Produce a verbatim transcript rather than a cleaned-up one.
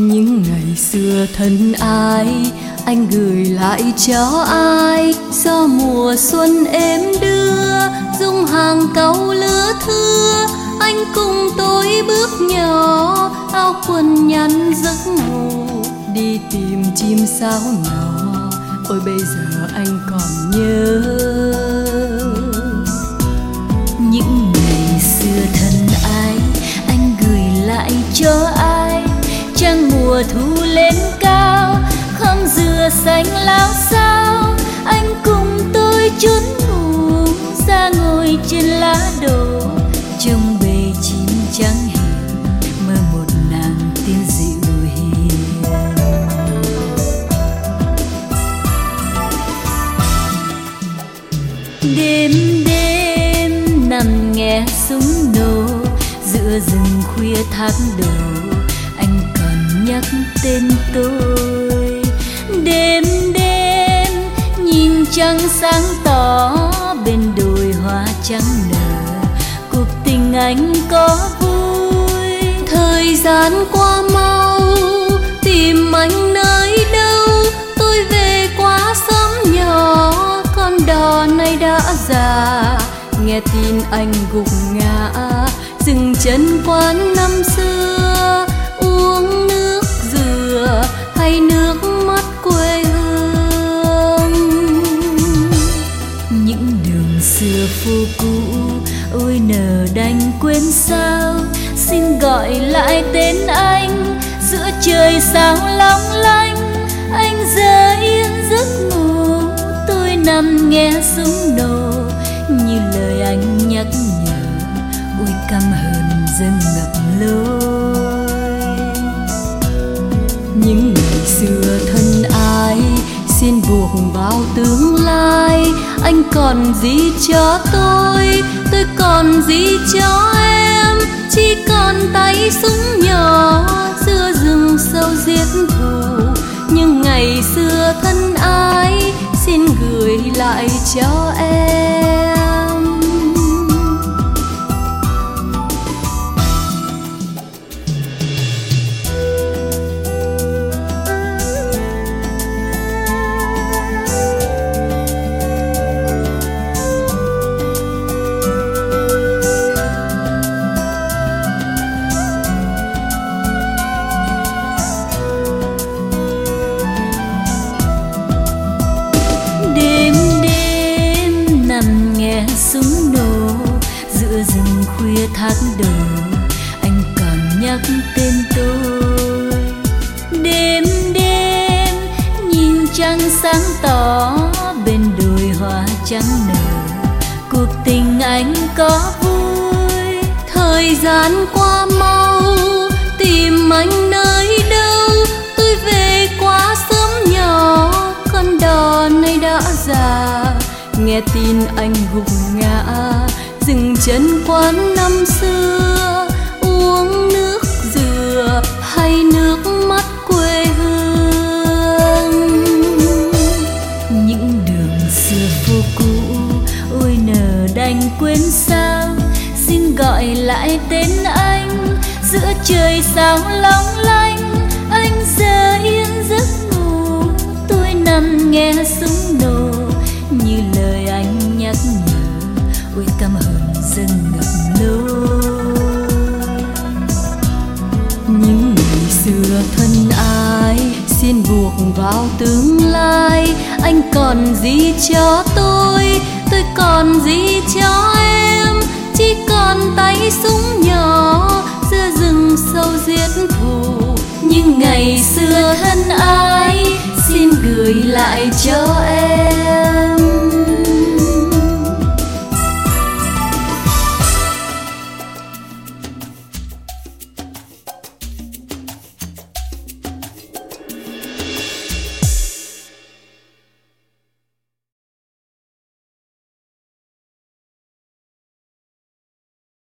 Những ngày xưa thân ái, anh gửi lại cho ai? Do mùa xuân êm đưa, dung hàng cau lứa thưa. Anh cùng tôi bước nhỏ, áo quần nhắn giấc ngủ, đi tìm chim sáo nhỏ. Ôi bây giờ anh còn nhớ những ngày xưa thân ái, anh gửi lại cho ai? Trăng mùa thu lên cao, khóm dừa xanh lao xao. Anh cùng tôi trốn ngủ, ra ngồi trên lá đổ, trông bầy chim trắng hiền, mơ một nàng tiên dịu hiền. Đêm đêm nằm nghe súng nổ, giữa rừng khuya thác đổ, anh còn nhắc tên tôi. Đêm đêm nhìn trăng sáng tỏ, bên đồi hoa trắng nở, cuộc tình anh có vui. Thời gian qua mau, tìm anh nơi đâu? Tôi về quá sớm nhỏ, con đò này đã già. Nghe tin anh gục ngã, dừng chân quán năm xưa, uống nước dừa hay nước mắt quê hương. Những đường xưa phù cũ, ôi nỡ đành quên sao. Xin gọi lại tên anh, giữa trời sao long lanh. Anh giờ yên giấc ngủ, tôi nằm nghe súng nổ, như lời anh nhắc nhở, ôi căm hờn dâng ngập lối. Những ngày xưa thân ái, xin buộc vào tương lai. Anh còn gì cho tôi, tôi còn gì cho em? Chỉ còn tay súng nhỏ, giữa rừng sâu giết thù. Nhưng ngày xưa thân ái, xin gửi lại cho em. Súng nổ, giữa rừng khuya thác đổ, anh còn nhắc tên tôi. Đêm đêm nhìn trăng sáng tỏ, bên đồi hoa trắng nở, cuộc tình anh có vui. Thời gian qua mau, tìm anh nơi đâu? Tôi về quá sớm nhỏ, con đò này đã già. Nghe tin anh gục ngã, dừng chân quán năm xưa, uống nước dừa hay nước mắt quê hương. Những đường xưa phù cũ, ôi nỡ đành quên sao. Xin gọi lại tên anh, giữa trời sao long lanh. Anh giờ yên giấc ngủ, tôi nằm nghe súng nổ, như lời anh nhắc nhở, ôi căm hờn dâng ngập lối. Những ngày xưa thân ái, xin buộc vào tương lai. Anh còn gì cho tôi, tôi còn gì cho em? Chỉ còn tay súng nhỏ, giữa rừng sâu giết thù. Nhưng ngày xưa thân ái, xin gửi lại cho em.